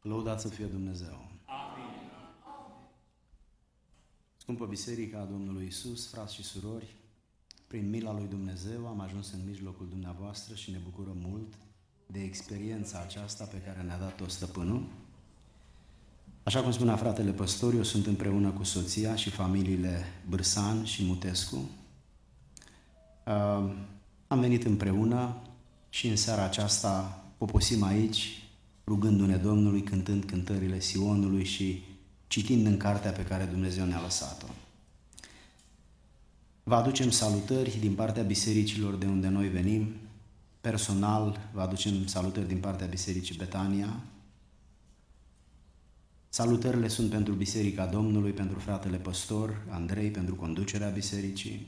Lăudați să fie Dumnezeu! Amin. Scumpă Biserica a Domnului Iisus, frați și surori, prin mila lui Dumnezeu am ajuns în mijlocul dumneavoastră și ne bucurăm mult de experiența aceasta pe care ne-a dat-o Stăpânul. Așa cum spunea fratele păstor, eu sunt împreună cu soția și familiile Bârsan și Mutescu. Am venit împreună și în seara aceasta poposim aici, rugându-ne Domnului, cântând cântările Sionului și citind în cartea pe care Dumnezeu ne-a lăsat-o. Vă aducem salutări din partea bisericilor de unde noi venim. Personal, vă aducem salutări din partea Bisericii Betania. Salutările sunt pentru Biserica Domnului, pentru fratele păstor Andrei, pentru conducerea bisericii,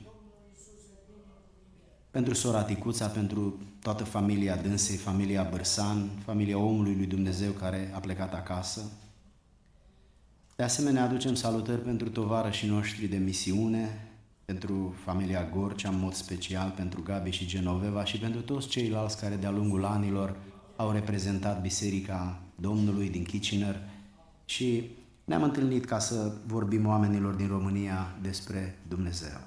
pentru sora Ticuța, pentru toată familia dânsei, familia Bârsan, familia omului lui Dumnezeu care a plecat acasă. De asemenea, aducem salutări pentru tovarășii noștri de misiune, pentru familia Gorcea, în mod special, pentru Gabi și Genoveva și pentru toți ceilalți care de-a lungul anilor au reprezentat Biserica Domnului din Kitchener și ne-am întâlnit ca să vorbim oamenilor din România despre Dumnezeu.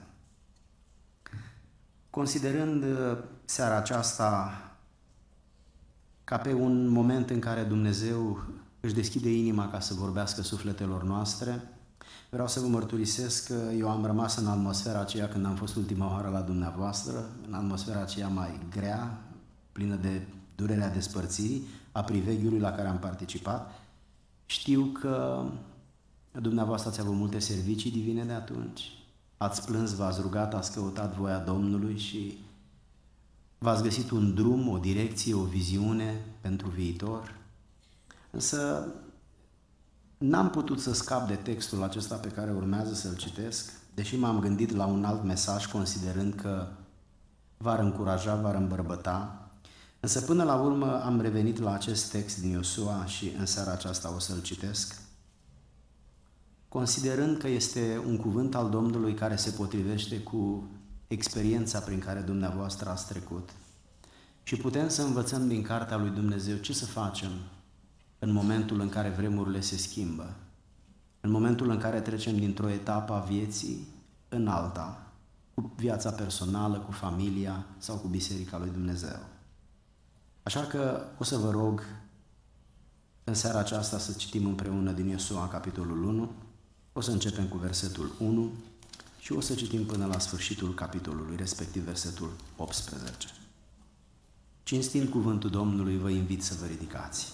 Considerând seara aceasta ca pe un moment în care Dumnezeu își deschide inima ca să vorbească sufletelor noastre, vreau să vă mărturisesc că eu am rămas în atmosfera aceea când am fost ultima oară la dumneavoastră, în atmosfera aceea mai grea, plină de durerea despărțirii, a priveghiului la care am participat. Știu că dumneavoastră ați avut multe servicii divine de atunci, ați plâns, v-ați rugat, ați căutat voia Domnului și v-ați găsit un drum, o direcție, o viziune pentru viitor. Însă n-am putut să scap de textul acesta pe care urmează să-l citesc, deși m-am gândit la un alt mesaj, considerând că v-ar încuraja, v-ar îmbărbăta. Însă până la urmă am revenit la acest text din Iosua și în seara aceasta o să-l citesc, considerând că este un cuvânt al Domnului care se potrivește cu experiența prin care dumneavoastră ați trecut și putem să învățăm din cartea lui Dumnezeu ce să facem în momentul în care vremurile se schimbă, în momentul în care trecem dintr-o etapă a vieții în alta, cu viața personală, cu familia sau cu Biserica lui Dumnezeu. Așa că o să vă rog în seara aceasta să citim împreună din Iosua, capitolul 1, o să începem cu versetul 1 și o să citim până la sfârșitul capitolului, respectiv versetul 18. Cinstind cuvântul Domnului, vă invit să vă ridicați.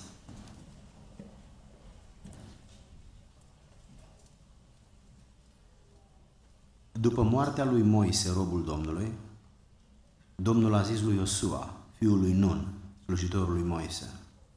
După moartea lui Moise, robul Domnului, Domnul a zis lui Iosua, fiul lui Nun, slujitorul lui Moise: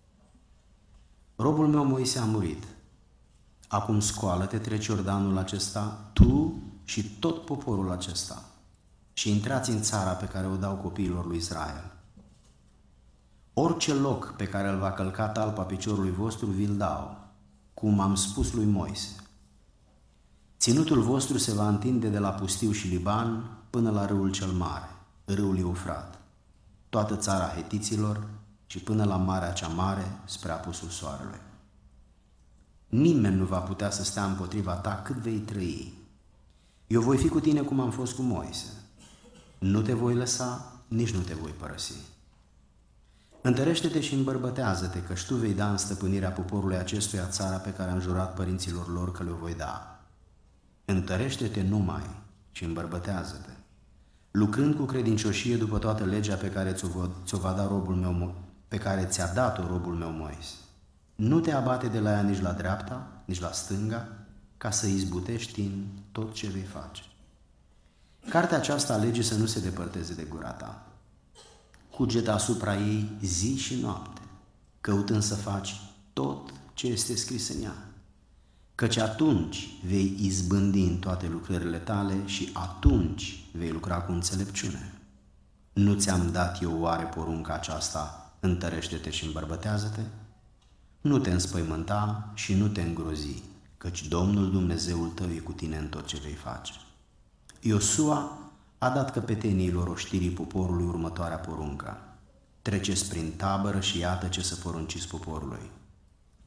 robul meu Moise a murit. Acum scoală-te, treci Iordanul acesta, tu și tot poporul acesta, și intrați în țara pe care o dau copiilor lui Israel. Orice loc pe care îl va călca talpa piciorului vostru, vi-l dau, cum am spus lui Moise. Ținutul vostru se va întinde de la pustiu și Liban până la râul cel mare, râul Eufrat, toată țara hetiților și până la Marea cea Mare, spre apusul soarelui. Nimeni nu va putea să stea împotriva ta cât vei trăi. Eu voi fi cu tine cum am fost cu Moise. Nu te voi lăsa, nici nu te voi părăsi. Întărește-te și îmbărbătează-te, căci tu vei da în stăpânirea poporului acestuia țara pe care am jurat părinților lor că le-o voi da. Întărește-te numai și îmbărbătează-te, lucrând cu credincioșie după toată legea pe care ți-o va da robul meu, pe care ți-a dat-o robul meu Moise. Nu te abate de la ea nici la dreapta, nici la stânga, ca să izbutești în tot ce vei face. Cartea aceasta a legii să nu se depărteze de gura ta. Cugetă asupra ei zi și noapte, căutând să faci tot ce este scris în ea, căci atunci vei izbândi în toate lucrările tale și atunci vei lucra cu înțelepciune. Nu ți-am dat eu oare porunca aceasta, întărește-te și îmbărbătează-te? Nu te înspăimânta și nu te îngrozi, căci Domnul Dumnezeul tău e cu tine în tot ce vei face. Iosua a dat căpeteniilor oștirii poporului următoarea poruncă: treceți prin tabără și iată ce să porunciți poporului.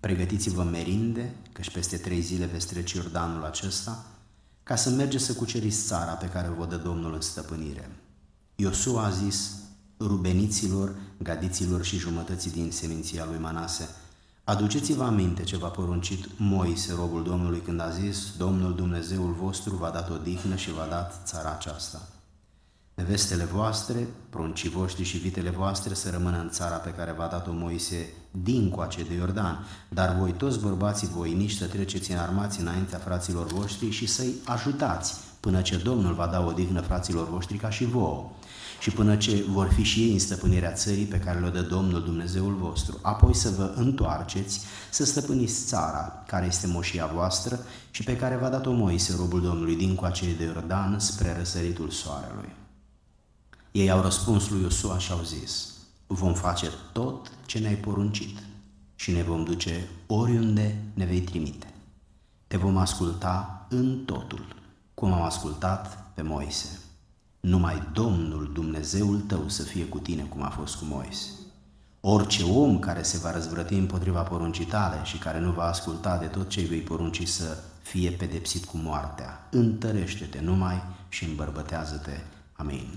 pregătiți-vă merinde, căci peste 3 zile veți trece Iordanul acesta, ca să mergeți să cuceriți țara pe care o dă Domnul în stăpânire. Iosua a zis rubeniților, gadiților și jumătății din seminția lui Manase: aduceți-vă aminte ce v-a poruncit Moise, robul Domnului, când a zis: Domnul Dumnezeul vostru v-a dat odihnă și v-a dat țara aceasta. Nevestele voastre, pruncii voștri și vitele voastre să rămână în țara pe care v-a dat-o Moise dincoace de Iordan, dar voi toți bărbații voinici să treceți înarmați înaintea fraților voștri și să-i ajutați, până ce Domnul va da odihnă fraților voștri ca și vouă, și până ce vor fi și ei în stăpânirea țării pe care le-o dă Domnul Dumnezeul vostru. Apoi să vă întoarceți, să stăpâniți țara, care este moșia voastră și pe care v-a dat-o Moise, robul Domnului, dincoace de Iordan, spre răsăritul soarelui. Ei au răspuns lui Iosua și au zis: vom face tot ce ne-ai poruncit și ne vom duce oriunde ne vei trimite. Te vom asculta în totul, cum am ascultat pe Moise. Numai Domnul Dumnezeul tău să fie cu tine, cum a fost cu Moise. Orice om care se va răzvrăti împotriva poruncii tale și care nu va asculta de tot ce îi vei porunci să fie pedepsit cu moartea. Întărește-te numai și îmbărbătează-te. Amin.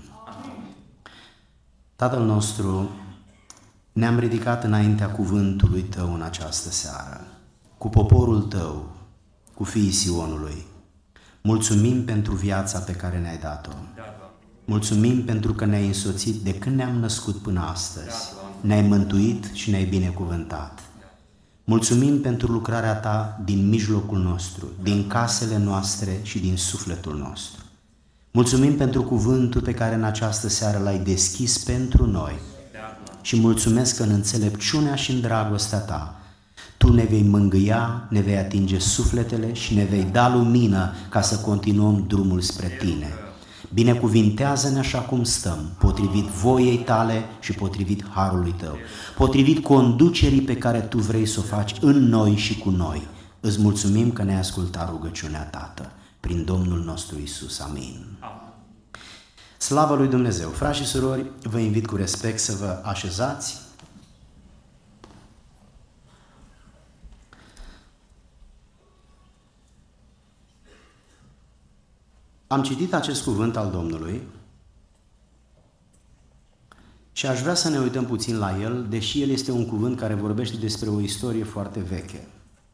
Tatăl nostru, ne-am ridicat înaintea cuvântului Tău în această seară, cu poporul Tău, cu fiii Sionului. Mulțumim pentru viața pe care ne-ai dat-o. Mulțumim pentru că ne-ai însoțit de când ne-am născut până astăzi. Ne-ai mântuit și ne-ai binecuvântat. Mulțumim pentru lucrarea Ta din mijlocul nostru, din casele noastre și din sufletul nostru. Mulțumim pentru cuvântul pe care în această seară l-ai deschis pentru noi și mulțumesc că în înțelepciunea și în dragostea Ta Tu ne vei mângâia, ne vei atinge sufletele și ne vei da lumină ca să continuăm drumul spre Tine. Binecuvintează-ne așa cum stăm, potrivit voiei Tale și potrivit harului Tău, potrivit conducerii pe care Tu vrei să o faci în noi și cu noi. Îți mulțumim că ne-ai ascultat rugăciunea, Tată, prin Domnul nostru Iisus. Amin. Slavă lui Dumnezeu! Frați și surori, vă invit cu respect să vă așezați. Am citit acest cuvânt al Domnului și aș vrea să ne uităm puțin la el, deși el este un cuvânt care vorbește despre o istorie foarte veche.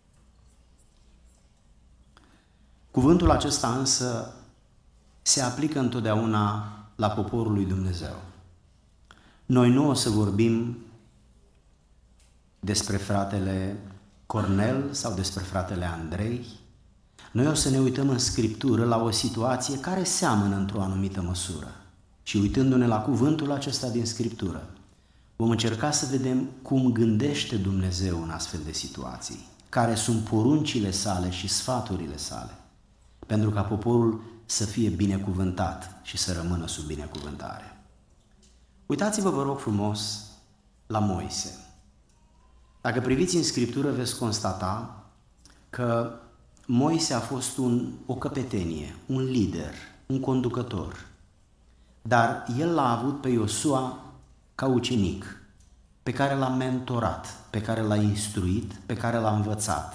Cuvântul acesta însă se aplică întotdeauna la poporul lui Dumnezeu. Noi nu o să vorbim despre fratele Cornel sau despre fratele Andrei. Noi o să ne uităm în Scriptură la o situație care seamănă într-o anumită măsură. Și uitându-ne la cuvântul acesta din Scriptură, vom încerca să vedem cum gândește Dumnezeu în astfel de situații, care sunt poruncile sale și sfaturile sale, pentru ca poporul să fie binecuvântat și să rămână sub binecuvântare. Uitați-vă, vă rog frumos, la Moise. Dacă priviți în Scriptură, veți constata că Moise a fost o căpetenie, un lider, un conducător, dar el l-a avut pe Iosua ca ucenic, pe care l-a mentorat, pe care l-a instruit, pe care l-a învățat.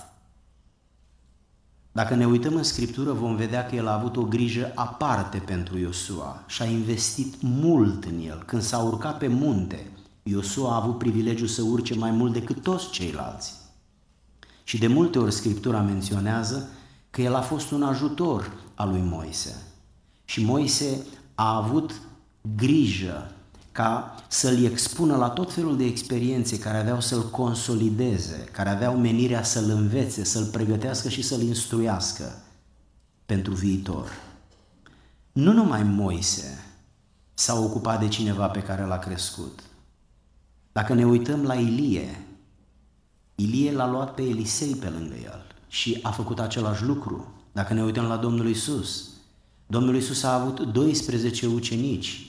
Dacă ne uităm în Scriptură, vom vedea că el a avut o grijă aparte pentru Iosua și a investit mult în el. Când s-a urcat pe munte, Iosua a avut privilegiul să urce mai mult decât toți ceilalți. Și de multe ori Scriptura menționează că el a fost un ajutor al lui Moise. Și Moise a avut grijă ca să-l expună la tot felul de experiențe care aveau să-l consolideze, care aveau menirea să-l învețe, să-l pregătească și să-l instruiască pentru viitor. Nu numai Moise s-a ocupat de cineva pe care l-a crescut. Dacă ne uităm la Ilie, Ilie l-a luat pe Elisei pe lângă el și a făcut același lucru. Dacă ne uităm la Domnul Iisus, Domnul Iisus a avut 12 ucenici,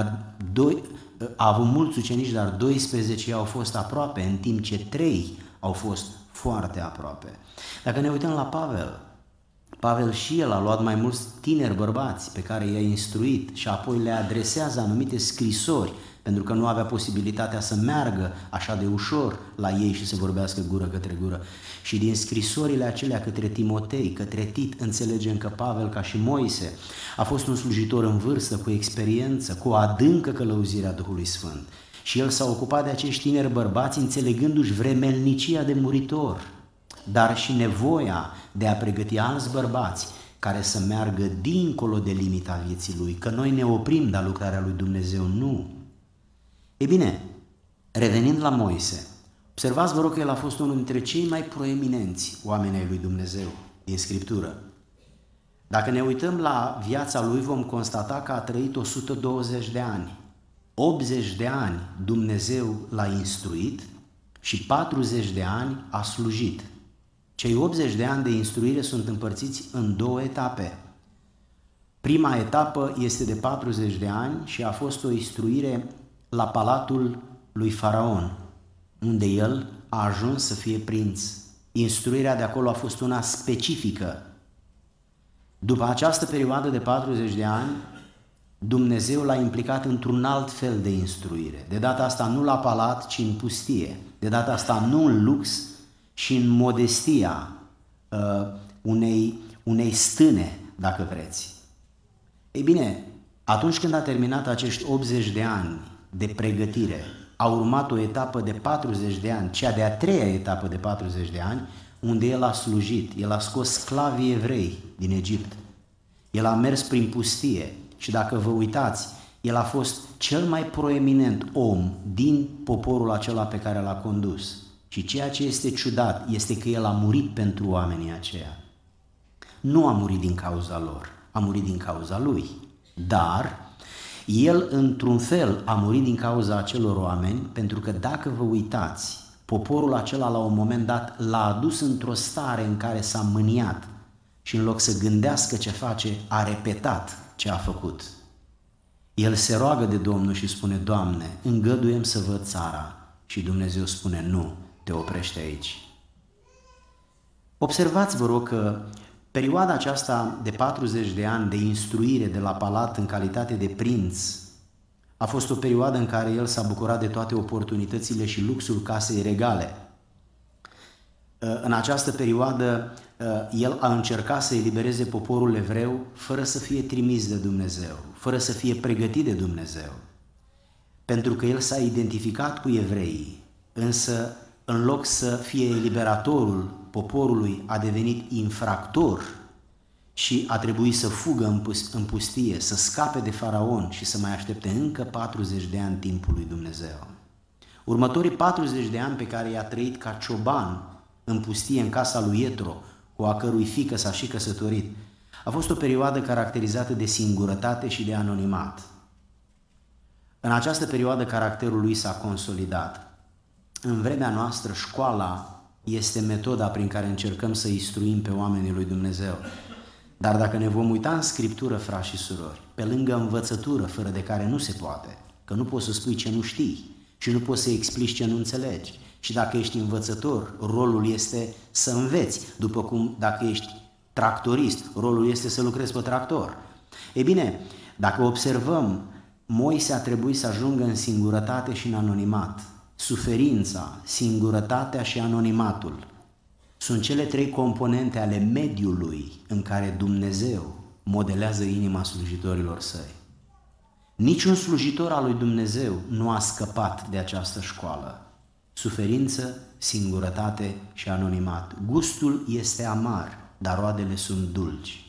a avut mulți ucenici, dar 12 au fost aproape, în timp ce 3 au fost foarte aproape. Dacă ne uităm la Pavel și el a luat mai mulți tineri bărbați pe care i-a instruit și apoi le adresează anumite scrisori pentru că nu avea posibilitatea să meargă așa de ușor la ei și să vorbească gură către gură. Și din scrisorile acelea către Timotei, către Tit, înțelegem că Pavel, ca și Moise, a fost un slujitor în vârstă, cu experiență, cu o adâncă călăuzire a Duhului Sfânt. Și el s-a ocupat de acești tineri bărbați, înțelegându-și vremelnicia de muritor, dar și nevoia de a pregăti alți bărbați care să meargă dincolo de limita vieții lui, că noi ne oprim de lucrarea lui Dumnezeu, nu. E bine, revenind la Moise, observați, vă rog, că el a fost unul dintre cei mai proeminenți oameni ai lui Dumnezeu din Scriptură. Dacă ne uităm la viața lui, vom constata că a trăit 120 de ani. 80 de ani Dumnezeu l-a instruit și 40 de ani a slujit. Cei 80 de ani de instruire sunt împărțiți în două etape. Prima etapă este de 40 de ani și a fost o instruire la palatul lui Faraon, unde el a ajuns să fie prinț. Instruirea de acolo a fost una specifică. După această perioadă de 40 de ani, Dumnezeu l-a implicat într-un alt fel de instruire. De data asta nu la palat, ci în pustie. De data asta nu în lux, și în modestia unei stâne, dacă vreți. Ei bine, atunci când a terminat acești 80 de ani de pregătire, a urmat o etapă de 40 de ani, cea de-a treia etapă de 40 de ani, unde el a slujit, el a scos sclavii evrei din Egipt, el a mers prin pustie și dacă vă uitați, el a fost cel mai proeminent om din poporul acela pe care l-a condus. Și ceea ce este ciudat este că el a murit pentru oamenii aceia. Nu a murit din cauza lor, a murit din cauza lui. Dar el, într-un fel, a murit din cauza acelor oameni, pentru că dacă vă uitați, poporul acela la un moment dat l-a adus într-o stare în care s-a mâniat și în loc să gândească ce face, a repetat ce a făcut. El se roagă de Domnul și spune: Doamne, îngăduiem să văd țara. Și Dumnezeu spune: nu, te oprește aici. Observați, vă rog, că perioada aceasta de 40 de ani de instruire de la palat în calitate de prinț a fost o perioadă în care el s-a bucurat de toate oportunitățile și luxul casei regale. În această perioadă el a încercat să elibereze poporul evreu fără să fie trimis de Dumnezeu, fără să fie pregătit de Dumnezeu. Pentru că el s-a identificat cu evreii, însă în loc să fie eliberatorul poporului, a devenit infractor și a trebuit să fugă în pustie, să scape de Faraon și să mai aștepte încă 40 de ani timpul lui Dumnezeu. Următorii 40 de ani pe care i-a trăit ca cioban în pustie, în casa lui Ietro, cu a cărui fiică s-a și căsătorit, a fost o perioadă caracterizată de singurătate și de anonimat. În această perioadă caracterul lui s-a consolidat. În vremea noastră, școala este metoda prin care încercăm să instruim pe oamenii lui Dumnezeu. Dar dacă ne vom uita în Scriptură, frați și surori, pe lângă învățătură, fără de care nu se poate, că nu poți să spui ce nu știi și nu poți să explici ce nu înțelegi. Și dacă ești învățător, rolul este să înveți, după cum dacă ești tractorist, rolul este să lucrezi pe tractor. Ei bine, dacă observăm, Moise a trebuit să ajungă în singurătate și în anonimat. Suferința, singurătatea și anonimatul sunt cele trei componente ale mediului în care Dumnezeu modelează inima slujitorilor săi. Niciun slujitor al lui Dumnezeu nu a scăpat de această școală. Suferință, singurătate și anonimat. Gustul este amar, dar roadele sunt dulci.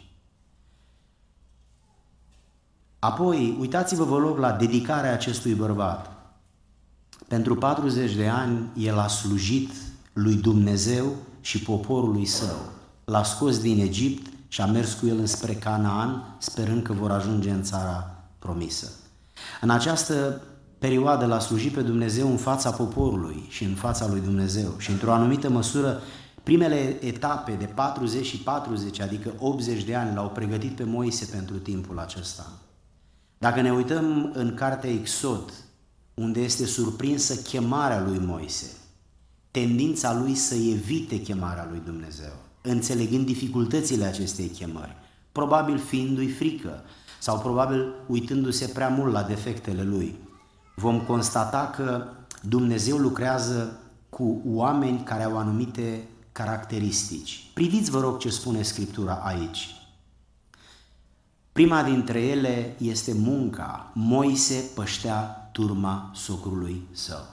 Apoi, uitați-vă, vă rog, la dedicarea acestui bărbat. Pentru 40 de ani, el a slujit lui Dumnezeu și poporului său. L-a scos din Egipt și a mers cu el înspre Canaan, sperând că vor ajunge în țara promisă. În această perioadă l-a slujit pe Dumnezeu în fața poporului și în fața lui Dumnezeu. Și într-o anumită măsură, primele etape de 40 și 40, adică 80 de ani, l-au pregătit pe Moise pentru timpul acesta. Dacă ne uităm în cartea Exod, unde este surprinsă chemarea lui Moise, tendința lui să evite chemarea lui Dumnezeu, înțelegând dificultățile acestei chemări, probabil fiindu-i frică sau probabil uitându-se prea mult la defectele lui. vom constata că Dumnezeu lucrează cu oameni care au anumite caracteristici. Priviți, vă rog, ce spune Scriptura aici. Prima dintre ele este munca. Moise păștea turma socrului său.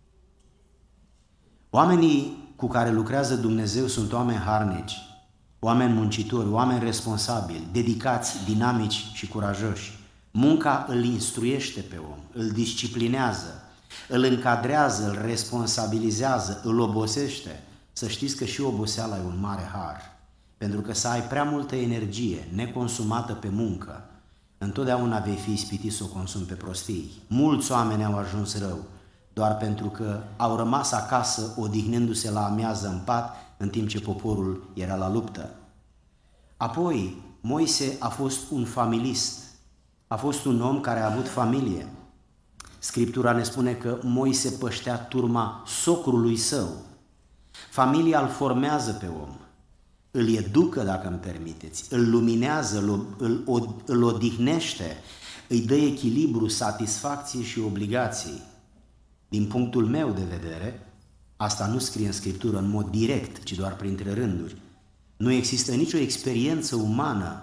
Oamenii cu care lucrează Dumnezeu sunt oameni harnici, oameni muncitori, oameni responsabili, dedicați, dinamici și curajoși. Munca îl instruiește pe om, îl disciplinează, îl încadrează, îl responsabilizează, îl obosește. Să știți că și oboseala e un mare har, pentru că să ai prea multă energie neconsumată pe muncă, întotdeauna vei fi ispitit să o consumi pe prostii. Mulți oameni au ajuns rău doar pentru că au rămas acasă odihnindu-se la amiază în pat, în timp ce poporul era la luptă. Apoi, Moise a fost un familist, a fost un om care a avut familie. Scriptura ne spune că Moise păștea turma socrului său. Familia îl formează pe om, îl educă, dacă îmi permiteți, îl luminează, îl odihnește, îi dă echilibru, satisfacție și obligații. Din punctul meu de vedere, asta nu scrie în Scriptură în mod direct, ci doar printre rânduri. Nu există nicio experiență umană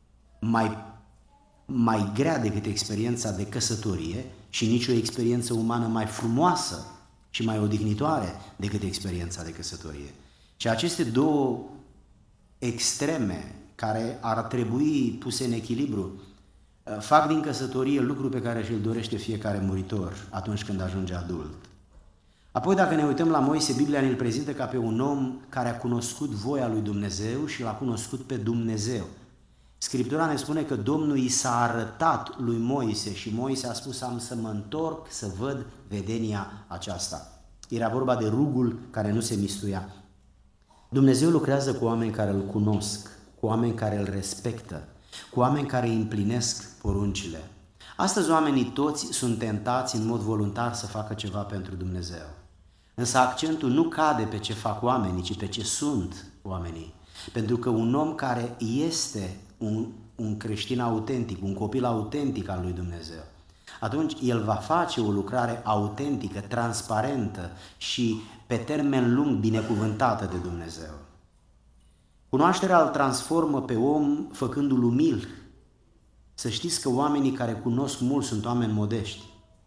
mai grea decât experiența de căsătorie și nicio experiență umană mai frumoasă și mai odihnitoare decât experiența de căsătorie. Și aceste două extreme care ar trebui puse în echilibru fac din căsătorie lucru pe care și-l dorește fiecare muritor atunci când ajunge adult. Apoi, dacă ne uităm la Moise, Biblia ne-l prezintă ca pe un om care a cunoscut voia lui Dumnezeu și l-a cunoscut pe Dumnezeu. Scriptura ne spune că Domnul i s-a arătat lui Moise și Moise a spus: am să mă întorc să văd vedenia aceasta. Era vorba de rugul care nu se mistuia. Dumnezeu lucrează cu oameni care îl cunosc, cu oameni care îl respectă, cu oameni care îi împlinesc poruncile. Astăzi oamenii toți sunt tentați în mod voluntar să facă ceva pentru Dumnezeu. Însă accentul nu cade pe ce fac oamenii, ci pe ce sunt oamenii. Pentru că un om care este un creștin autentic, un copil autentic al lui Dumnezeu, atunci el va face o lucrare autentică, transparentă și pe termen lung binecuvântată de Dumnezeu. Cunoașterea îl transformă pe om făcându-l umil. Să știți că oamenii care cunosc mult sunt oameni modești.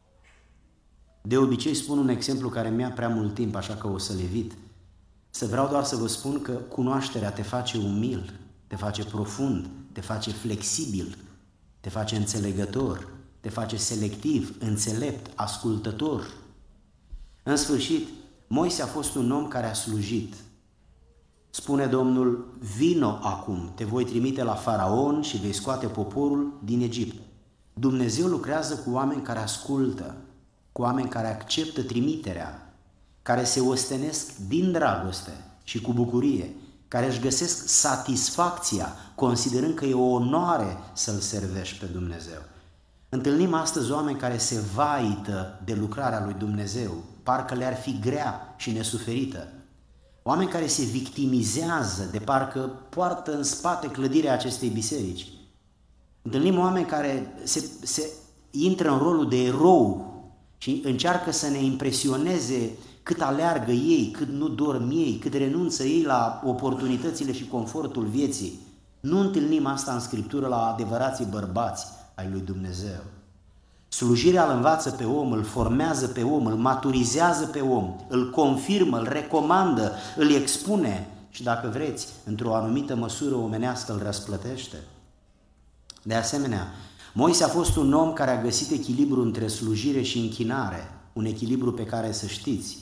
De obicei spun un exemplu care mi-a prea mult timp, așa că o să-l evit. Vreau doar să vă spun că cunoașterea te face umil, te face profund, te face flexibil, te face înțelegător, te face selectiv, înțelept, ascultător. În sfârșit, Moise a fost un om care a slujit. Spune Domnul: vino acum, te voi trimite la Faraon și vei scoate poporul din Egipt. Dumnezeu lucrează cu oameni care ascultă, cu oameni care acceptă trimiterea, care se ostenesc din dragoste și cu bucurie, care își găsesc satisfacția, considerând că e o onoare să-L servești pe Dumnezeu. Întâlnim astăzi oameni care se vaită de lucrarea lui Dumnezeu, parcă le-ar fi grea și nesuferită. Oameni care se victimizează, de parcă poartă în spate clădirea acestei biserici. Întâlnim oameni care se intră în rolul de erou și încearcă să ne impresioneze cât aleargă ei, cât nu dorm ei, cât renunță ei la oportunitățile și confortul vieții. Nu întâlnim asta în Scriptură la adevărații bărbați ai lui Dumnezeu. Slujirea îl învață pe om, îl formează pe om, îl maturizează pe om, îl confirmă, îl recomandă, îl expune și, dacă vreți, într-o anumită măsură omenească îl răsplătește. De asemenea, Moise a fost un om care a găsit echilibru între slujire și închinare, un echilibru pe care să știți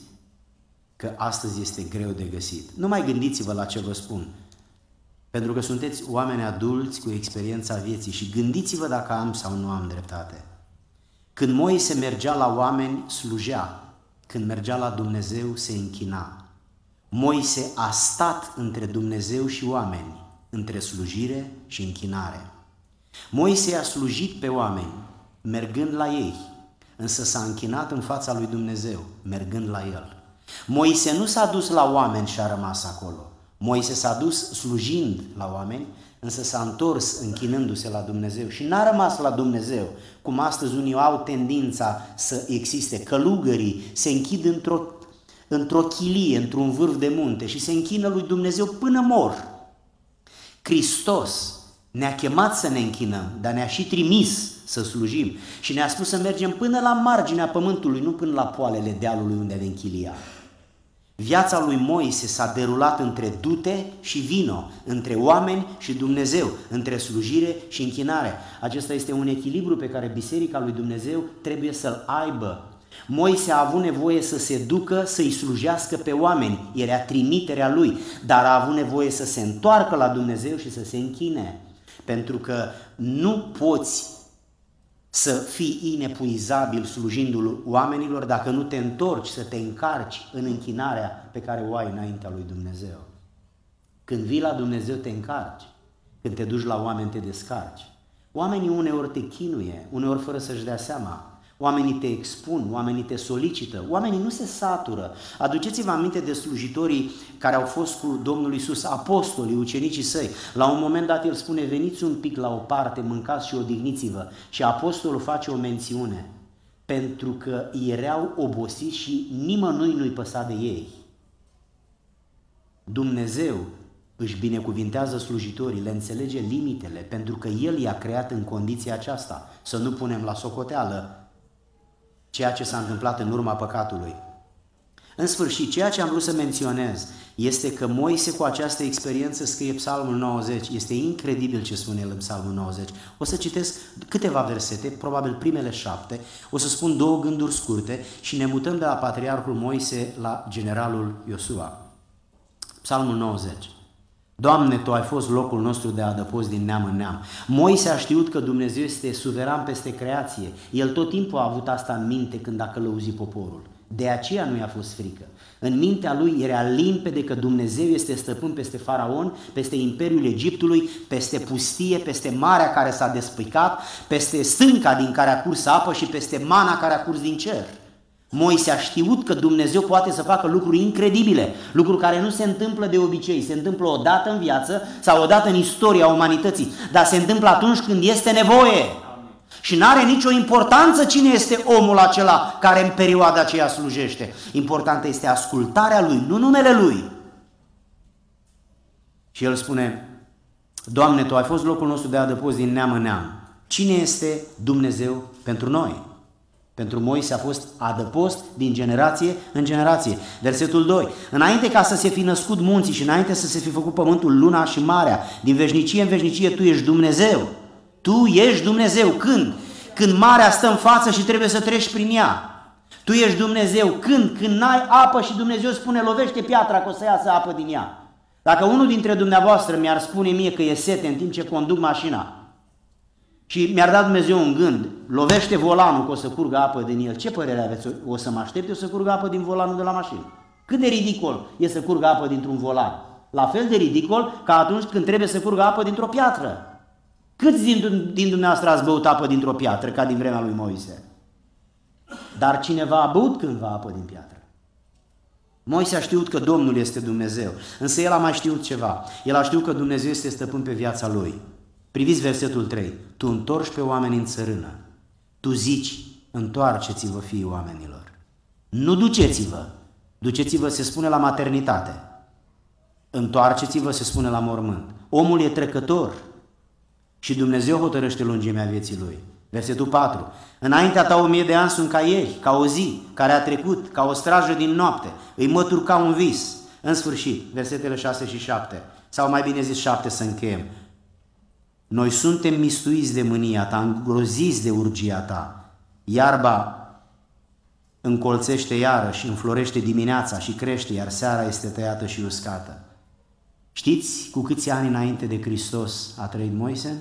că astăzi este greu de găsit. Nu mai gândiți-vă la ce vă spun, pentru că sunteți oameni adulți cu experiența vieții și gândiți-vă dacă am sau nu am dreptate. Când Moise mergea la oameni, slujea. Când mergea la Dumnezeu, se închina. Moise a stat între Dumnezeu și oameni, între slujire și închinare. Moise a slujit pe oameni, mergând la ei, însă s-a închinat în fața lui Dumnezeu, mergând la El. Moise nu s-a dus la oameni și a rămas acolo. Moise s-a dus slujind la oameni, însă s-a întors închinându-se la Dumnezeu și n-a rămas la Dumnezeu, cum astăzi unii au tendința să existe. Călugării se închid într-o chilie, într-un vârf de munte și se închină lui Dumnezeu până mor. Hristos ne-a chemat să ne închinăm, dar ne-a și trimis să slujim și ne-a spus să mergem până la marginea pământului, nu până la poalele dealului unde ne închilia. Viața lui Moise s-a derulat între dute și vino, între oameni și Dumnezeu, între slujire și închinare. Acesta este un echilibru pe care Biserica lui Dumnezeu trebuie să-l aibă. Moise a avut nevoie să se ducă să-i slujească pe oameni, era trimiterea lui, dar a avut nevoie să se întoarcă la Dumnezeu și să se închine, pentru că nu poți să fii inepuizabil slujindu-l oamenilor dacă nu te întorci să te încarci în închinarea pe care o ai înaintea lui Dumnezeu. Când vii la Dumnezeu te încarci, când te duci la oameni te descarci. Oamenii uneori te chinuie, uneori fără să-și dea seama. Oamenii te expun, oamenii te solicită, oamenii nu se satură. Aduceți-vă aminte de slujitorii care au fost cu Domnul Iisus, apostolii, ucenicii săi. La un moment dat el spune, veniți un pic la o parte, mâncați și odihniți-vă. Și apostolul face o mențiune, pentru că erau obosiți și nimănui nu-i păsa de ei. Dumnezeu își binecuvintează slujitorii, le înțelege limitele, pentru că El i-a creat în condiția aceasta, să nu punem la socoteală ceea ce s-a întâmplat în urma păcatului. În sfârșit, ceea ce am vrut să menționez este că Moise cu această experiență scrie Psalmul 90. Este incredibil ce spune el în Psalmul 90. O să citesc câteva versete, probabil primele 7, o să spun 2 gânduri scurte și ne mutăm de la patriarhul Moise la generalul Iosua. Psalmul 90. Doamne, Tu ai fost locul nostru de adăpost din neam în neam. Moise a știut că Dumnezeu este suveran peste creație. El tot timpul a avut asta în minte când a călăuzit poporul. De aceea nu i-a fost frică. În mintea lui era limpede că Dumnezeu este stăpân peste Faraon, peste imperiul Egiptului, peste pustie, peste marea care s-a despăicat, peste stânca din care a curs apă și peste mana care a curs din cer. Moise a știut că Dumnezeu poate să facă lucruri incredibile, lucruri care nu se întâmplă de obicei, se întâmplă o dată în viață sau o dată în istoria umanității, dar se întâmplă atunci când este nevoie. Și nu are nicio importanță cine este omul acela care în perioada aceea slujește. Importantă este ascultarea lui, nu numele lui. Și el spune, Doamne, Tu ai fost locul nostru de adăpost din neam în neam. Cine este Dumnezeu pentru noi? Pentru Moise a fost adăpost din generație în generație. Versetul 2. Înainte ca să se fi născut munții și înainte să se fi făcut pământul, luna și marea, din veșnicie în veșnicie Tu ești Dumnezeu. Tu ești Dumnezeu. Când? Când marea stă în față și trebuie să treci prin ea. Tu ești Dumnezeu. Când? Când n-ai apă și Dumnezeu spune, lovește piatra că o să iasă apă din ea. Dacă unul dintre dumneavoastră mi-ar spune mie că e sete în timp ce conduc mașina și mi-ar da Dumnezeu un gând, lovește volanul că o să curgă apă din el, ce părere aveți? O să mă aștept eu să curgă apă din volanul de la mașină? Cât de ridicol e să curgă apă dintr-un volan? La fel de ridicol ca atunci când trebuie să curgă apă dintr-o piatră. Câți din dumneavoastră ați băut apă dintr-o piatră, ca din vremea lui Moise? Dar cineva a băut cândva apă din piatră. Moise a știut că Domnul este Dumnezeu, însă el a mai știut ceva. El a știut că Dumnezeu este stăpân pe viața lui. Priviți versetul 3. Tu întorci pe oameni în țărână. Tu zici, întoarceți-vă fiii oamenilor. Nu duceți-vă. Duceți-vă se spune la maternitate. Întoarceți-vă se spune la mormânt. Omul e trecător și Dumnezeu hotărăște lungimea vieții lui. Versetul 4. Înaintea ta 1000 de ani sunt ca ieri, ca o zi care a trecut, ca o strajă din noapte. Îi mătur ca un vis. În sfârșit, versetele 6 și 7. Sau mai bine zis 7 să încheiem. Noi suntem mistuiți de mânia ta, îngroziți de urgia ta. Iarba încolțește iarăși, înflorește dimineața și crește, iar seara este tăiată și uscată. Știți cu câți ani înainte de Hristos a trăit Moise?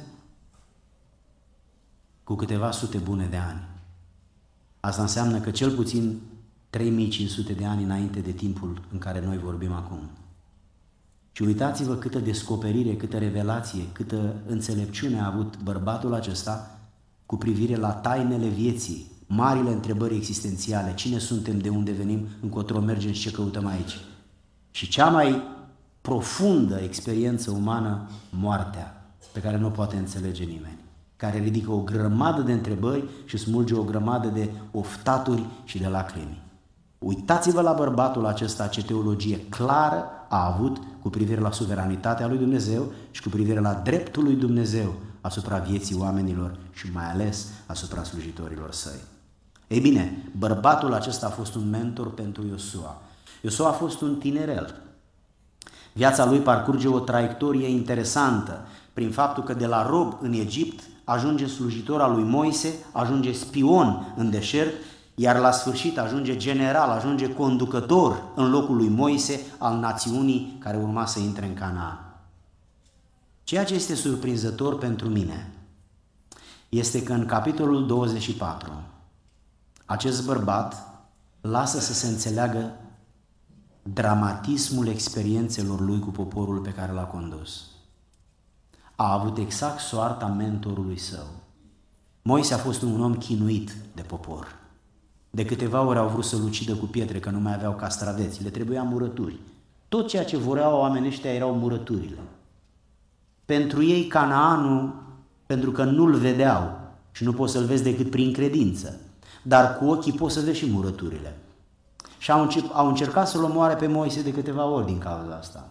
Cu câteva sute bune de ani. Asta înseamnă că cel puțin 3500 de ani înainte de timpul în care noi vorbim acum. Și uitați-vă câtă descoperire, câtă revelație, câtă înțelepciune a avut bărbatul acesta cu privire la tainele vieții, marile întrebări existențiale, cine suntem, de unde venim, încotro mergem și ce căutăm aici. Și cea mai profundă experiență umană, moartea. pe care nu o poate înțelege nimeni, care ridică o grămadă de întrebări și smulge o grămadă de oftaturi și de lacrimi. Uitați-vă la bărbatul acesta ce teologie clară a avut cu privire la suveranitatea lui Dumnezeu și cu privire la dreptul lui Dumnezeu asupra vieții oamenilor și mai ales asupra slujitorilor săi. Ei bine, bărbatul acesta a fost un mentor pentru Iosua. Iosua a fost un tinerel. Viața lui parcurge o traiectorie interesantă prin faptul că de la rob în Egipt ajunge slujitor al lui Moise, ajunge spion în deșert, iar la sfârșit ajunge general, ajunge conducător în locul lui Moise al națiunii care urma să intre în Canaan. Ceea ce este surprinzător pentru mine este că în capitolul 24 acest bărbat lasă să se înțeleagă dramatismul experiențelor lui cu poporul pe care l-a condus. A avut exact soarta mentorului său. Moise a fost un om chinuit de popor. De câteva ori au vrut să-l ucidă cu pietre, că nu mai aveau castraveți, le trebuia murături. Tot ceea ce voreau oamenii ăștia erau murăturile. Pentru ei Canaanul, pentru că nu-l vedeau și nu poți să-l vezi decât prin credință, dar cu ochii poți să vezi și murăturile. Și au încercat să-l omoare pe Moise de câteva ori din cauza asta.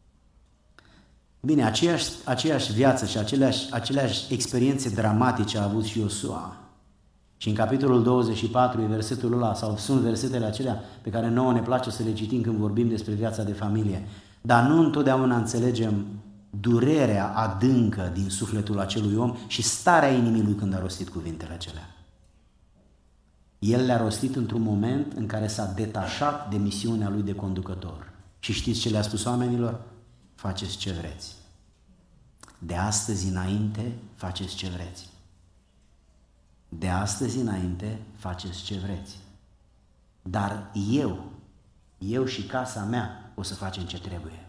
Bine, aceeași viață și aceleași experiențe dramatice a avut și Iosua. Și în capitolul 24 e versetul ăla, sau sunt versetele acelea pe care nouă ne place să le citim când vorbim despre viața de familie. Dar nu întotdeauna înțelegem durerea adâncă din sufletul acelui om și starea inimii lui când a rostit cuvintele acelea. El le-a rostit într-un moment în care s-a detașat de misiunea lui de conducător. Și știți ce le-a spus oamenilor? Faceți ce vreți. De astăzi înainte faceți ce vreți. De astăzi înainte faceți ce vreți. Dar eu și casa mea o să facem ce trebuie.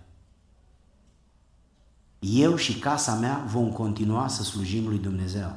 Eu și casa mea vom continua să slujim lui Dumnezeu.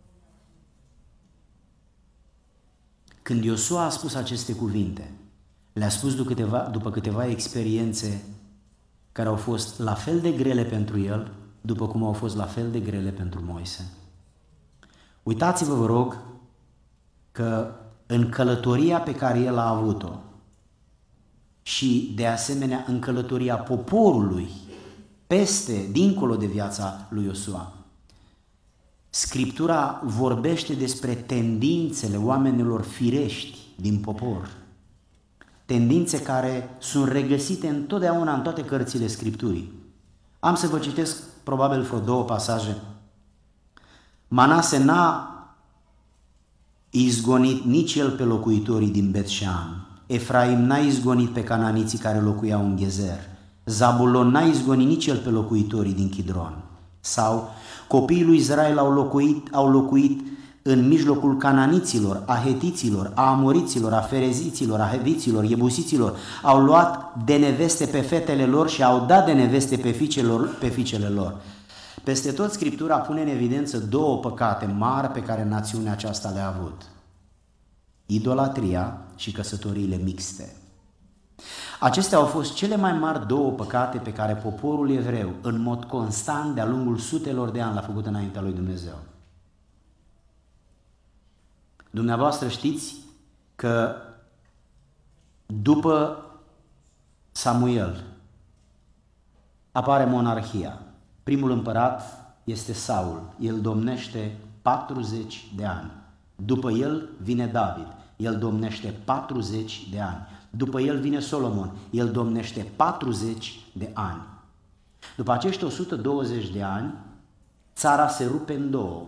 Când Iosua a spus aceste cuvinte, le-a spus după câteva experiențe care au fost la fel de grele pentru el, după cum au fost la fel de grele pentru Moise. Uitați-vă, vă rog, că în călătoria pe care el a avut-o și, de asemenea, în călătoria poporului dincolo de viața lui Iosua, Scriptura vorbește despre tendințele oamenilor firești din popor, tendințe care sunt regăsite întotdeauna în toate cărțile Scripturii. Am să vă citesc probabil vreo două pasaje. Manase n-a izgonit nici el pe locuitorii din Bet-Shean. Efraim n-a izgonit pe cananiții care locuiau în Gezer. Zabulon n-a izgonit nici el pe locuitorii din Chidron. Sau copiii lui Israel au locuit în mijlocul cananiților, a hetiților, a amoriților, a fereziților, a heviților, iebusiților. Au luat de neveste pe fetele lor și au dat de neveste pe fiicele lor. Peste tot Scriptura pune în evidență două păcate mari pe care națiunea aceasta le-a avut. Idolatria și căsătoriile mixte. Acestea au fost cele mai mari două păcate pe care poporul evreu, în mod constant, de-a lungul sutelor de ani, l-a făcut înaintea lui Dumnezeu. Dumneavoastră știți că după Samuel apare monarhia. Primul împărat este Saul, el domnește 40 de ani. După el vine David, el domnește 40 de ani. După el vine Solomon, el domnește 40 de ani. După acești 120 de ani, țara se rupe în două.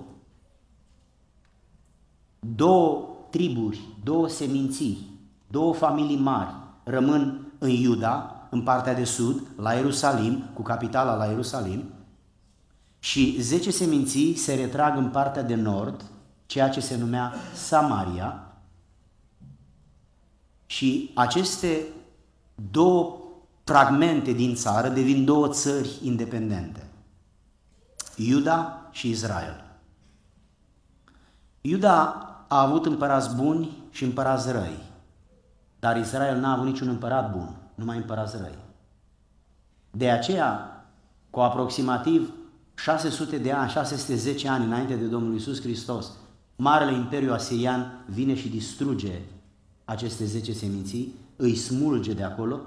Două triburi, două seminții, două familii mari rămân în Iuda, în partea de sud, la Ierusalim, cu capitala la Ierusalim, și 10 seminții se retrag în partea de nord, ceea ce se numea Samaria, și aceste două fragmente din țară devin două țări independente, Iuda și Israel. Iuda a avut împărați buni și împărați răi, dar Israel n-a avut niciun împărat bun, numai împărați răi. De aceea, cu aproximativ 600 de ani, 610 ani înainte de Domnul Iisus Hristos, Marele Imperiu Asirian vine și distruge aceste 10 seminții, îi smulge de acolo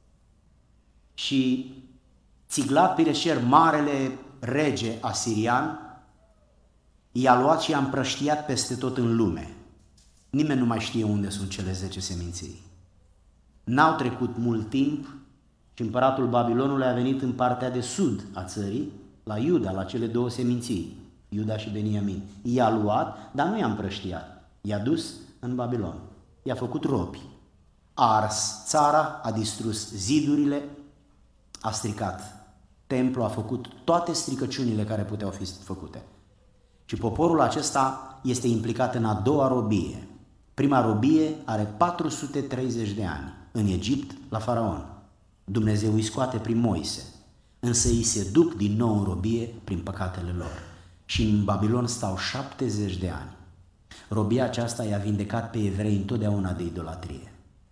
și Țiglat-Pileser, marele rege asirian, i-a luat și i-a împrăștiat peste tot în lume. Nimeni nu mai știe unde sunt cele 10 seminții. N-au trecut mult timp și împăratul Babilonului a venit în partea de sud a țării, la Iuda, la cele 2 seminții, Iuda și Beniamin. I-a luat, dar nu i-a împrăștiat, i-a dus în Babilon, i-a făcut robi, a ars țara, a distrus zidurile, a stricat templul, a făcut toate stricăciunile care puteau fi făcute. Și poporul acesta este implicat în a doua robie. Prima robie are 430 de ani în Egipt la Faraon. Dumnezeu îi scoate prin Moise, însă îi se duc din nou în robie prin păcatele lor. Și în Babilon stau 70 de ani. Robia aceasta i-a vindecat pe evrei întotdeauna de idolatrie.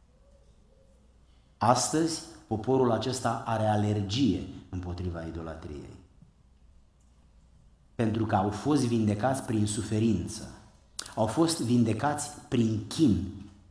Astăzi, poporul acesta are alergie împotriva idolatriei. Pentru că au fost vindecați prin suferință, au fost vindecați prin chin,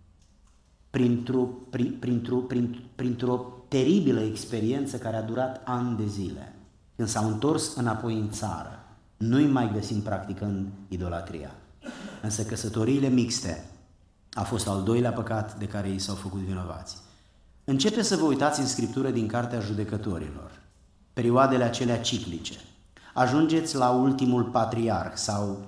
printr-o teribilă experiență care a durat ani de zile. Când s-au întors înapoi în țară, nu-i mai găsim practicând idolatria. Însă căsătoriile mixte a fost al doilea păcat de care ei s-au făcut vinovați. Începeți să vă uitați în Scriptură din Cartea Judecătorilor, perioadele acelea ciclice. Ajungeți la ultimul patriarh sau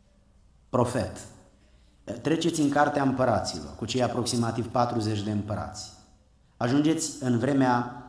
profet. Treceți în Cartea Împăraților, cu cei aproximativ 40 de împărați. Ajungeți în vremea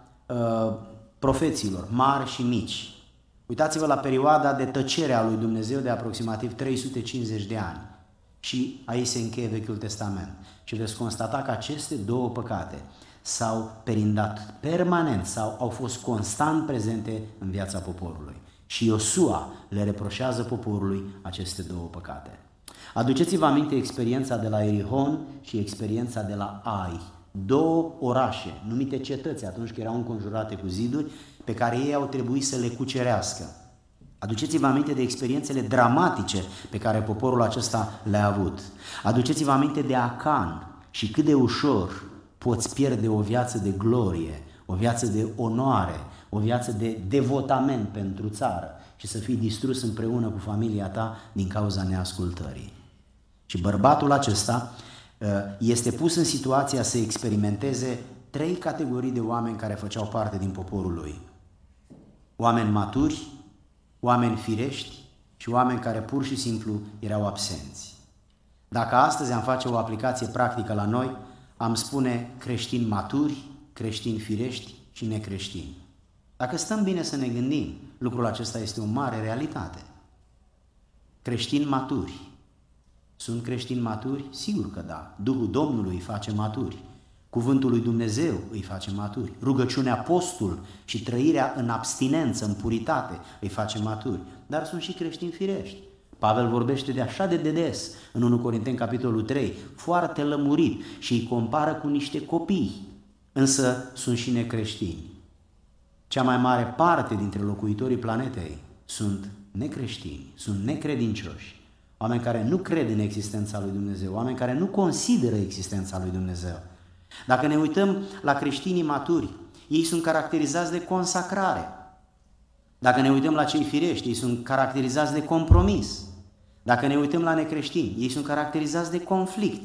profeților, mari și mici. Uitați-vă la perioada de tăcere a lui Dumnezeu de aproximativ 350 de ani. Și aici se încheie Vechiul Testament. Și veți constata că aceste 2 păcate s-au perindat permanent sau au fost constant prezente în viața poporului. Și Iosua le reproșează poporului aceste 2 păcate. Aduceți-vă aminte experiența de la Erihon și experiența de la Ai. 2 orașe, numite cetăți atunci când erau înconjurate cu ziduri, pe care ei au trebuit să le cucerească. Aduceți-vă aminte de experiențele dramatice pe care poporul acesta le-a avut. Aduceți-vă aminte de Acan și cât de ușor poți pierde o viață de glorie, o viață de onoare, o viață de devotament pentru țară și să fii distrus împreună cu familia ta din cauza neascultării. Și bărbatul acesta este pus în situația să experimenteze 3 categorii de oameni care făceau parte din poporul lui. Oameni maturi, oameni firești și oameni care pur și simplu erau absenți. Dacă astăzi am face o aplicație practică la noi, am spune creștini maturi, creștini firești și necreștini. Dacă stăm bine să ne gândim, lucrul acesta este o mare realitate. Creștini maturi. Sunt creștini maturi? Sigur că da. Duhul Domnului îi face maturi. Cuvântul lui Dumnezeu îi face maturi. Rugăciunea, postul și trăirea în abstinență, în puritate îi face maturi. Dar sunt și creștini firești. Pavel vorbește de așa de des în 1 Corinteni capitolul 3, foarte lămurit și îi compară cu niște copii, însă sunt și necreștini. Cea mai mare parte dintre locuitorii planetei sunt necreștini, sunt necredincioși, oameni care nu cred în existența lui Dumnezeu, oameni care nu consideră existența lui Dumnezeu. Dacă ne uităm la creștinii maturi, ei sunt caracterizați de consacrare. Dacă ne uităm la cei firești, ei sunt caracterizați de compromis. Dacă ne uităm la necreștini, ei sunt caracterizați de conflict.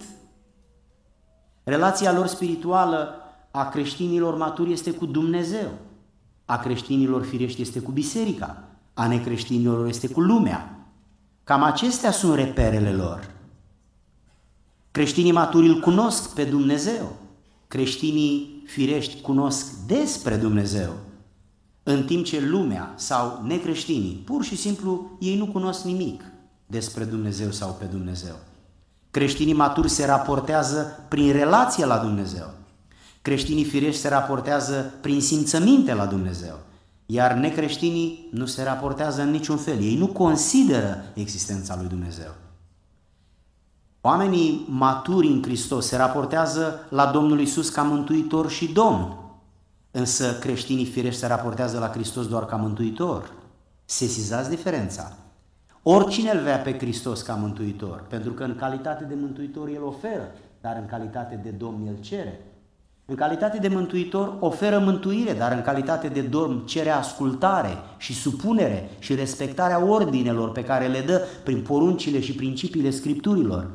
Relația lor spirituală a creștinilor maturi este cu Dumnezeu, a creștinilor firești este cu biserica, a necreștinilor este cu lumea. Cam acestea sunt reperele lor. Creștinii maturi îl cunosc pe Dumnezeu, creștinii firești cunosc despre Dumnezeu, în timp ce lumea sau necreștinii, pur și simplu, ei nu cunosc nimic despre Dumnezeu sau pe Dumnezeu. Creștinii maturi se raportează prin relație la Dumnezeu. Creștinii firești se raportează prin simțăminte la Dumnezeu. Iar necreștinii nu se raportează în niciun fel. Ei nu consideră existența lui Dumnezeu. Oamenii maturi în Hristos se raportează la Domnul Iisus ca Mântuitor și Domn. Însă creștinii firești se raportează la Hristos doar ca Mântuitor. Sesizați diferența. Oricine îl vrea pe Hristos ca mântuitor, pentru că în calitate de mântuitor El oferă, dar în calitate de Domn El cere. În calitate de mântuitor oferă mântuire, dar în calitate de Domn cere ascultare și supunere și respectarea ordinelor pe care le dă prin poruncile și principiile Scripturilor.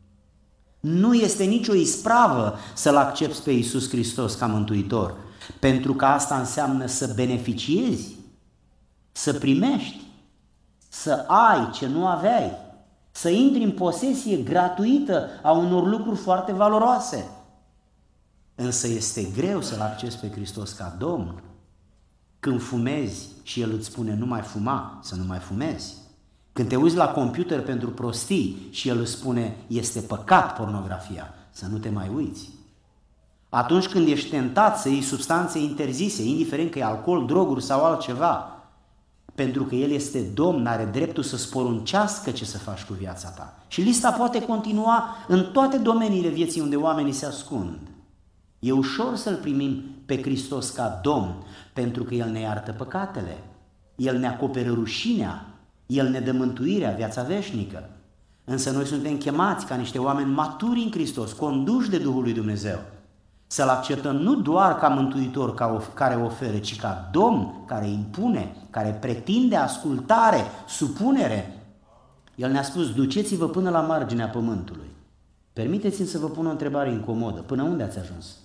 Nu este nicio ispravă să-L accepți pe Iisus Hristos ca mântuitor, pentru că asta înseamnă să beneficiezi, să primești, să ai ce nu aveai, să intri în posesie gratuită a unor lucruri foarte valoroase. Însă este greu să-L accepți pe Hristos ca Domn când fumezi și El îți spune nu mai fuma, să nu mai fumezi. Când te uiți la computer pentru prostii și El îți spune este păcat pornografia, să nu te mai uiți. Atunci când ești tentat să iei substanțe interzise, indiferent că e alcool, droguri sau altceva, pentru că El este Domn, are dreptul să-ți poruncească ce să faci cu viața ta. Și lista poate continua în toate domeniile vieții unde oamenii se ascund. E ușor să-L primim pe Hristos ca Domn, pentru că El ne iartă păcatele, El ne acoperă rușinea, El ne dă mântuirea, viața veșnică. Însă noi suntem chemați ca niște oameni maturi în Hristos, conduși de Duhul lui Dumnezeu, să-L acceptăm nu doar ca mântuitor care oferă, ci ca Domn care impune, care pretinde ascultare, supunere. El ne-a spus, duceți-vă până la marginea pământului. Permiteți-mi să vă pun o întrebare incomodă. Până unde ați ajuns?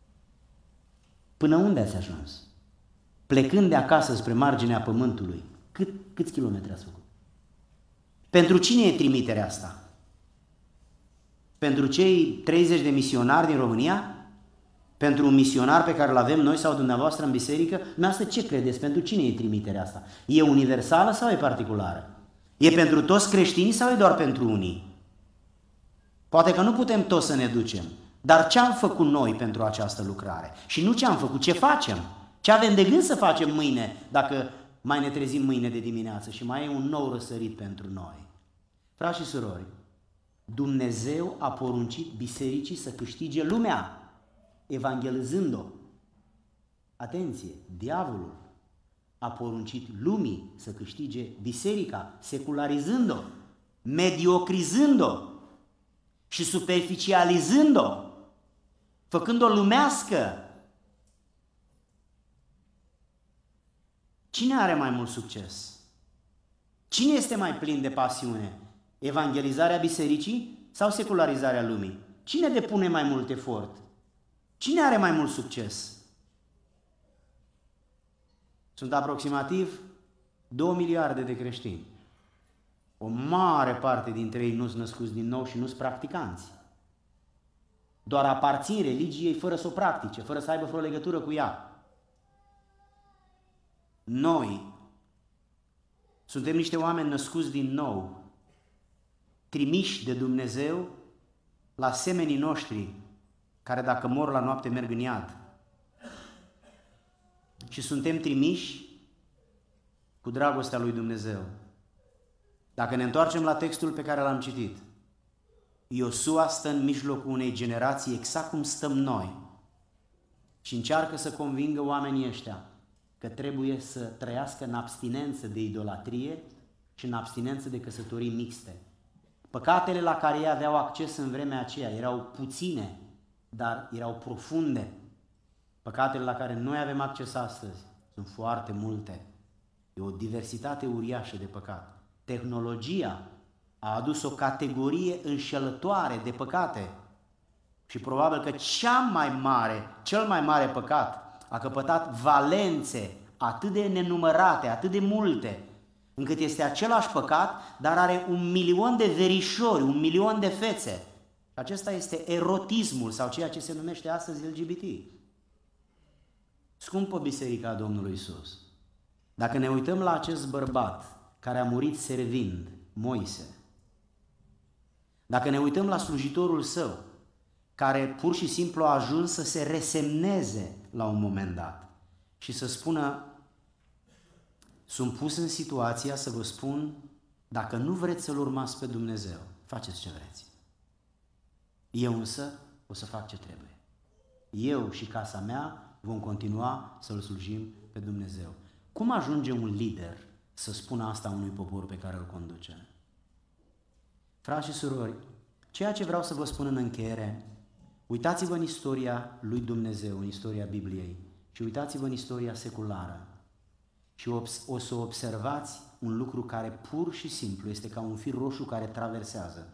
Până unde ați ajuns? Plecând de acasă spre marginea pământului, câți kilometri ați făcut? Pentru cine e trimiterea asta? Pentru cei 30 de misionari din România? Pentru un misionar pe care îl avem noi sau dumneavoastră în biserică? Dumneavoastră ce credeți? Pentru cine e trimiterea asta? E universală sau e particulară? E pentru toți creștinii sau e doar pentru unii? Poate că nu putem toți să ne ducem, dar ce am făcut noi pentru această lucrare? Și nu ce am făcut, ce facem? Ce avem de gând să facem mâine, dacă mai ne trezim mâine de dimineață și mai e un nou răsărit pentru noi? Frați și surori, Dumnezeu a poruncit bisericii să câștige lumea, evangelizând-o. Atenție, diavolul a poruncit lumii să câștige biserica, secularizând-o, mediocrizând-o și superficializând-o, făcând-o lumească. Cine are mai mult succes? Cine este mai plin de pasiune? Evangelizarea bisericii sau secularizarea lumii? Cine depune mai mult efort? Cine are mai mult succes? Sunt aproximativ 2 miliarde de creștini. O mare parte dintre ei nu sunt născuți din nou și nu sunt practicanți. Doar aparțin religiei fără să o practice, fără să aibă vreo legătură cu ea. Noi suntem niște oameni născuți din nou, trimiși de Dumnezeu la semenii noștri, care dacă mor la noapte merg în iad. Și suntem trimiși cu dragostea lui Dumnezeu. Dacă ne întoarcem la textul pe care l-am citit, Iosua stă în mijlocul unei generații exact cum stăm noi și încearcă să convingă oamenii ăștia că trebuie să trăiască în abstinență de idolatrie și în abstinență de căsătorii mixte. Păcatele la care ei aveau acces în vremea aceea erau puține, dar erau profunde. Păcatele la care noi avem acces astăzi sunt foarte multe. E o diversitate uriașă de păcat. Tehnologia a adus o categorie înșelătoare de păcate și probabil că cel mai mare păcat a căpătat valențe atât de nenumărate, atât de multe, încât este același păcat, dar are 1.000.000 de verișori, 1.000.000 de fețe. Acesta este erotismul sau ceea ce se numește astăzi LGBT. Scumpă Biserica Domnului Iisus, dacă ne uităm la acest bărbat care a murit servind, Moise, dacă ne uităm la slujitorul său, care pur și simplu a ajuns să se resemneze la un moment dat și să spună, sunt pus în situația să vă spun, dacă nu vreți să-L urmați pe Dumnezeu, faceți ce vreți. Eu însă o să fac ce trebuie. Eu și casa mea vom continua să-L slujim pe Dumnezeu. Cum ajunge un lider să spună asta unui popor pe care îl conduce. Frați și surori, ceea ce vreau să vă spun în încheiere, uitați-vă în istoria lui Dumnezeu, în istoria Bibliei și uitați-vă în istoria seculară și o să observați un lucru care pur și simplu este ca un fir roșu care traversează.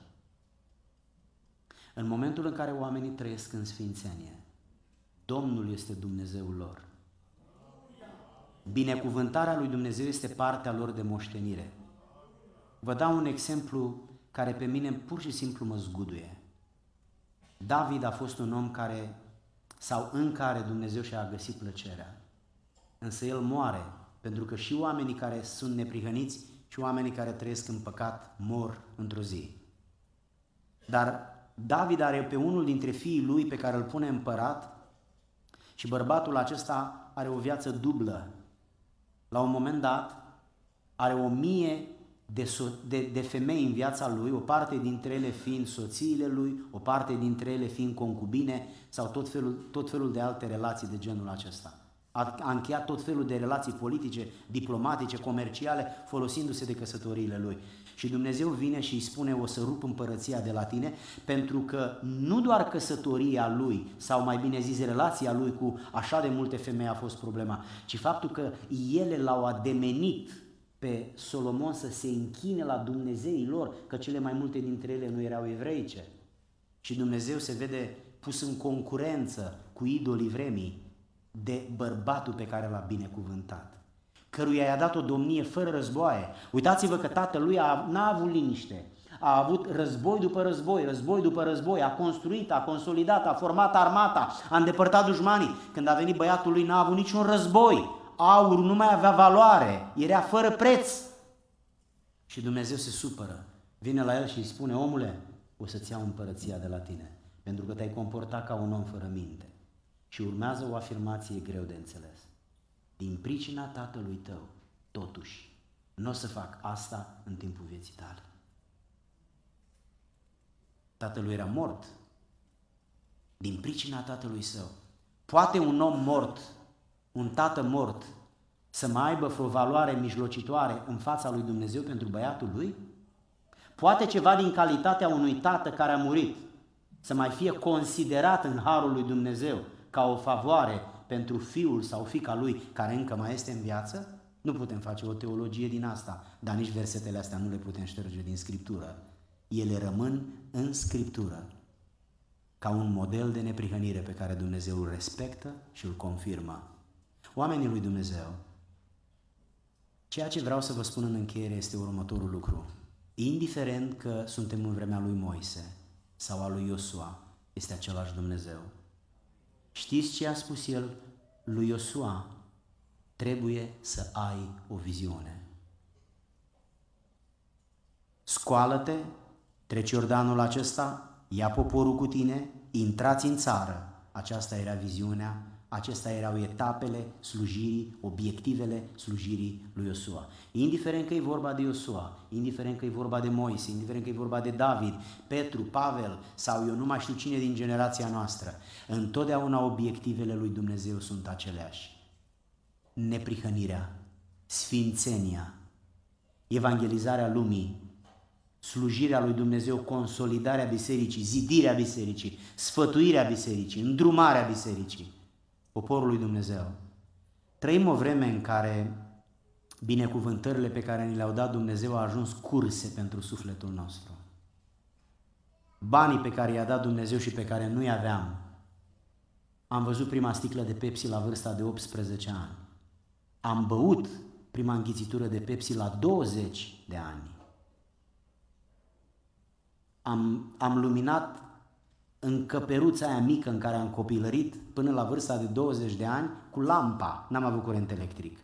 În momentul în care oamenii trăiesc în sfințenie, Domnul este Dumnezeul lor. Binecuvântarea lui Dumnezeu este partea lor de moștenire. Vă dau un exemplu care pe mine pur și simplu mă zguduie. David a fost un om în care Dumnezeu și-a găsit plăcerea. Însă el moare, pentru că și oamenii care sunt neprihăniți și oamenii care trăiesc în păcat mor într-o zi. Dar David are pe unul dintre fiii lui pe care îl pune împărat și bărbatul acesta are o viață dublă. La un moment dat are 1000 de femei în viața lui, o parte dintre ele fiind soțiile lui, o parte dintre ele fiind concubine sau tot felul de alte relații de genul acesta. A încheiat tot felul de relații politice, diplomatice, comerciale, folosindu-se de căsătoriile lui. Și Dumnezeu vine și îi spune: o să rup împărăția de la tine, pentru că nu doar căsătoria lui, sau mai bine zis relația lui cu așa de multe femei a fost problema, ci faptul că ele l-au ademenit pe Solomon să se închine la dumnezeii lor, că cele mai multe dintre ele nu erau evreice. Și Dumnezeu se vede pus în concurență cu idolii vremii de bărbatul pe care l-a binecuvântat, căruia i-a dat o domnie fără războaie. Uitați-vă că tatălui n-a avut liniște, a avut război după război, război după război, a construit, a consolidat, a format armata, a îndepărtat dușmanii. Când a venit băiatul lui, n-a avut niciun război, aurul nu mai avea valoare, era fără preț. Și Dumnezeu se supără, vine la el și îi spune: omule, o să-ți iau împărăția de la tine, pentru că te-ai comportat ca un om fără minte. Și urmează o afirmație greu de înțeles: din pricina tatălui tău, totuși, nu o să fac asta în timpul vieții tale. Tatălui era mort. Din pricina tatălui său. Poate un om mort, un tată mort, să mai aibă vreo valoare mijlocitoare în fața lui Dumnezeu pentru băiatul lui? Poate ceva din calitatea unui tată care a murit să mai fie considerat în harul lui Dumnezeu ca o favoare pentru fiul sau fiica lui care încă mai este în viață? Nu putem face o teologie din asta, dar nici versetele astea nu le putem șterge din Scriptură. Ele rămân în Scriptură ca un model de neprihănire pe care Dumnezeu îl respectă și îl confirmă. Oamenii lui Dumnezeu, ceea ce vreau să vă spun în încheiere este următorul lucru. Indiferent că suntem în vremea lui Moise sau a lui Iosua, este același Dumnezeu. Știți ce a spus el lui Iosua? Trebuie să ai o viziune. Scoală-te, treci Iordanul acesta, ia poporul cu tine, intrați în țară. Aceasta era viziunea, acestea erau etapele slujirii, obiectivele slujirii lui Iosua. Indiferent că e vorba de Iosua, indiferent că e vorba de Moise, indiferent că e vorba de David, Petru, Pavel sau eu nu mai știu cine din generația noastră, întotdeauna obiectivele lui Dumnezeu sunt aceleași. Neprihănirea, sfințenia, evangelizarea lumii, slujirea lui Dumnezeu, consolidarea bisericii, zidirea bisericii, sfătuirea bisericii, îndrumarea bisericii, poporul lui Dumnezeu. Trăim o vreme în care binecuvântările pe care ni le-au dat Dumnezeu au ajuns curse pentru sufletul nostru. Banii pe care i-a dat Dumnezeu și pe care nu-i aveam. Am văzut prima sticlă de Pepsi la vârsta de 18 ani. Am băut prima înghițitură de Pepsi la 20 de ani. Am luminat în căperuța aia mică în care am copilărit până la vârsta de 20 de ani cu lampa, n-am avut curent electric.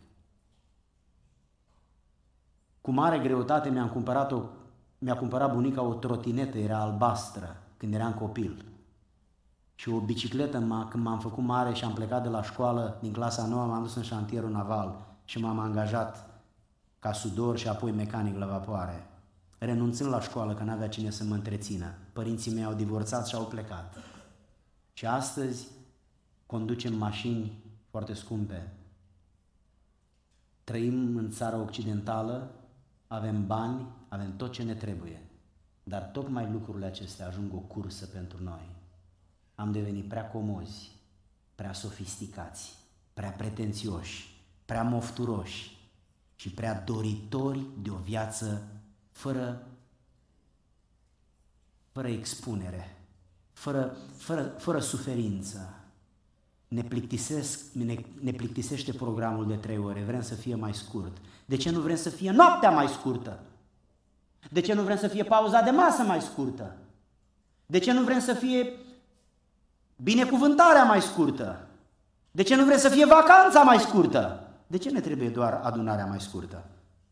Cu mare greutate mi-a cumpărat bunica o trotinetă, era albastră, când eram copil. Și o bicicletă, când m-am făcut mare și am plecat de la școală, din clasa 9, m-am dus în șantierul naval și m-am angajat ca sudor și apoi mecanic la vapoare. Renunțând la școală, că n-avea cine să mă întrețină. Părinții mei au divorțat și au plecat. Și astăzi conducem mașini foarte scumpe. Trăim în țara occidentală, avem bani, avem tot ce ne trebuie, dar tocmai lucrurile acestea ajung o cursă pentru noi. Am devenit prea comozi, prea sofisticați, prea pretențioși, prea mofturoși și prea doritori de o viață fără expunere, fără suferință. Ne plictisește programul de 3 ore, vrem să fie mai scurt. De ce nu vrem să fie noaptea mai scurtă? De ce nu vrem să fie pauza de masă mai scurtă? De ce nu vrem să fie binecuvântarea mai scurtă? De ce nu vrem să fie vacanța mai scurtă? De ce ne trebuie doar adunarea mai scurtă?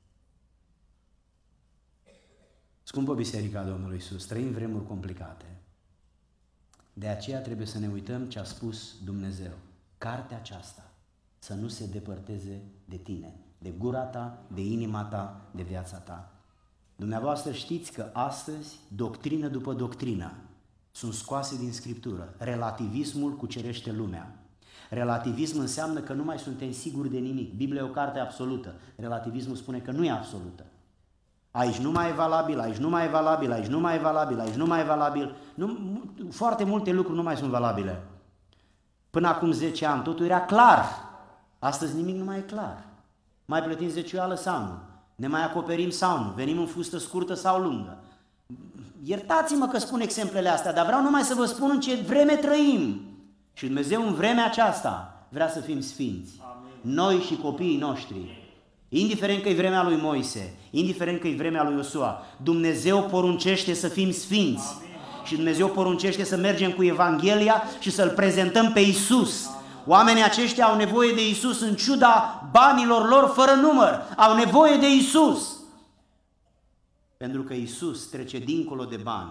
Scumpă Biserica Domnului Iisus, trăim vremuri complicate. De aceea trebuie să ne uităm ce a spus Dumnezeu. Cartea aceasta să nu se depărteze de tine, de gura ta, de inima ta, de viața ta. Dumneavoastră știți că astăzi, doctrină după doctrină, sunt scoase din Scriptură. Relativismul cucerește lumea. Relativism înseamnă că nu mai suntem siguri de nimic. Biblia e o carte absolută. Relativismul spune că nu e absolută. Aici nu mai e valabil, aici nu mai e valabil, aici nu mai e valabil, aici nu mai e valabil. Foarte multe lucruri nu mai sunt valabile. Până acum 10 ani totul era clar. Astăzi nimic nu mai e clar. Mai plătim zeciuială sau nu? Ne mai acoperim sau nu? Venim în fustă scurtă sau lungă? Iertați-mă că spun exemplele astea, dar vreau numai să vă spun în ce vreme trăim. Și Dumnezeu în vremea aceasta vrea să fim sfinți. Amin. Noi și copiii noștri. Indiferent că e vremea lui Moise, indiferent că e vremea lui Iosua, Dumnezeu poruncește să fim sfinți. Amin. Și Dumnezeu poruncește să mergem cu Evanghelia și să-L prezentăm pe Iisus. Amin. Oamenii aceștia au nevoie de Iisus în ciuda banilor lor fără număr. Au nevoie de Iisus. Pentru că Iisus trece dincolo de bani.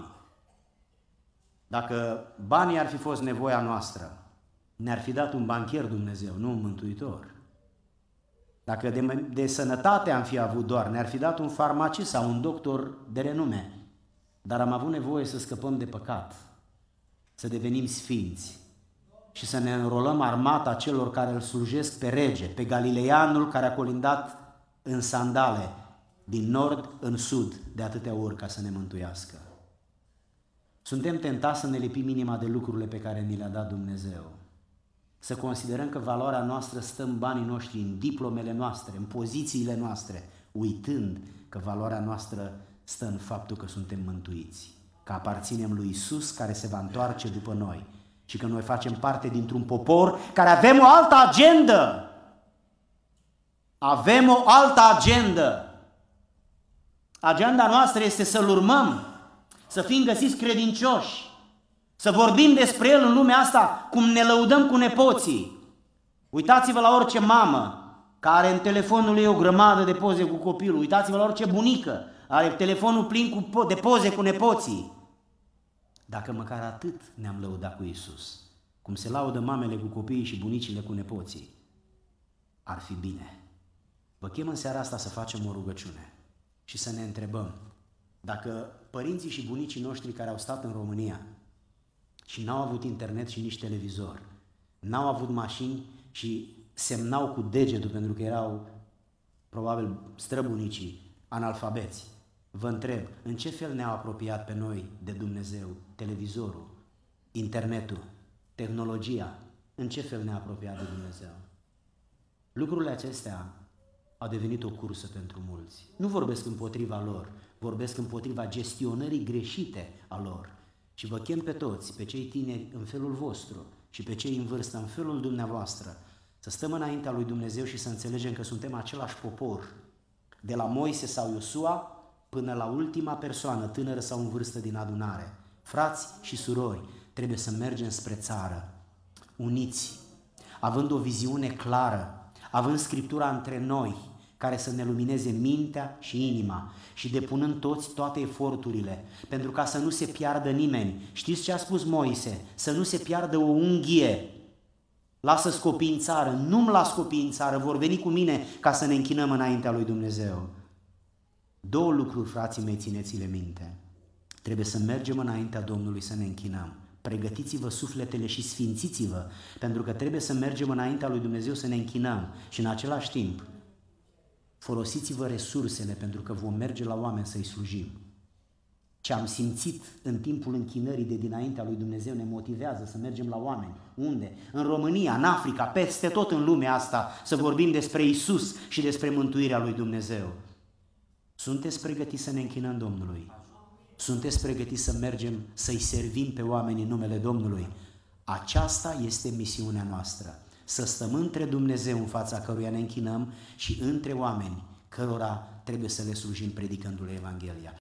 Dacă banii ar fi fost nevoia noastră, ne-ar fi dat un bancher Dumnezeu, nu un mântuitor. Dacă de sănătate am fi avut doar, ne-ar fi dat un farmacist sau un doctor de renume. Dar am avut nevoie să scăpăm de păcat, să devenim sfinți și să ne înrolăm armata celor care îl slujesc pe rege, pe galileanul care a colindat în sandale din nord în sud de atâtea ori ca să ne mântuiască. Suntem tentați să ne lipim inima de lucrurile pe care ni le-a dat Dumnezeu. Să considerăm că valoarea noastră stă în banii noștri, în diplomele noastre, în pozițiile noastre, uitând că valoarea noastră stă în faptul că suntem mântuiți, că aparținem lui Iisus care se va întoarce după noi și că noi facem parte dintr-un popor care avem o altă agendă. Avem o altă agendă. Agenda noastră este să-L urmăm, să fim găsiți credincioși, să vorbim despre El în lumea asta cum ne lăudăm cu nepoții. Uitați-vă la orice mamă care în telefonul ei o grămadă de poze cu copilul. Uitați-vă la orice bunică are telefonul plin de poze cu nepoții. Dacă măcar atât ne-am lăudat cu Iisus, cum se laudă mamele cu copiii și bunicile cu nepoții, ar fi bine. Vă chem în seara asta să facem o rugăciune și să ne întrebăm dacă părinții și bunicii noștri care au stat în România și n-au avut internet și nici televizor, n-au avut mașini și semnau cu degetul pentru că erau probabil străbunicii analfabeți. Vă întreb, în ce fel ne-au apropiat pe noi de Dumnezeu televizorul, internetul, tehnologia? În ce fel ne-a apropiat de Dumnezeu? Lucrurile acestea au devenit o cursă pentru mulți. Nu vorbesc împotriva lor, vorbesc împotriva gestionării greșite a lor. Și vă chem pe toți, pe cei tineri în felul vostru și pe cei în vârstă în felul dumneavoastră, să stăm înaintea lui Dumnezeu și să înțelegem că suntem același popor, de la Moise sau Iosua până la ultima persoană, tânără sau în vârstă din adunare. Frați și surori, trebuie să mergem spre țară, uniți, având o viziune clară, având Scriptura între noi, care să ne lumineze mintea și inima și depunând toate eforturile, pentru ca să nu se piardă nimeni. Știți ce a spus Moise? Să nu se piardă o unghie. Lasă-ți copiii în țară, nu-mi las copiii în țară, vor veni cu mine ca să ne închinăm înaintea lui Dumnezeu. 2 lucruri, frații mei, țineți-le minte. Trebuie să mergem înaintea Domnului să ne închinăm. Pregătiți-vă sufletele și sfințiți-vă, pentru că trebuie să mergem înaintea lui Dumnezeu să ne închinăm și în același timp folosiți-vă resursele pentru că vom merge la oameni să-i slujim. Ce am simțit în timpul închinării de dinaintea lui Dumnezeu ne motivează să mergem la oameni. Unde? În România, în Africa, peste tot în lumea asta, să vorbim despre Isus și despre mântuirea lui Dumnezeu. Sunteți pregătiți să ne închinăm Domnului? Sunteți pregătiți să mergem să-i servim pe oameni în numele Domnului? Aceasta este misiunea noastră. Să stăm între Dumnezeu în fața căruia ne închinăm și între oameni cărora trebuie să le slujim predicându-le Evanghelia.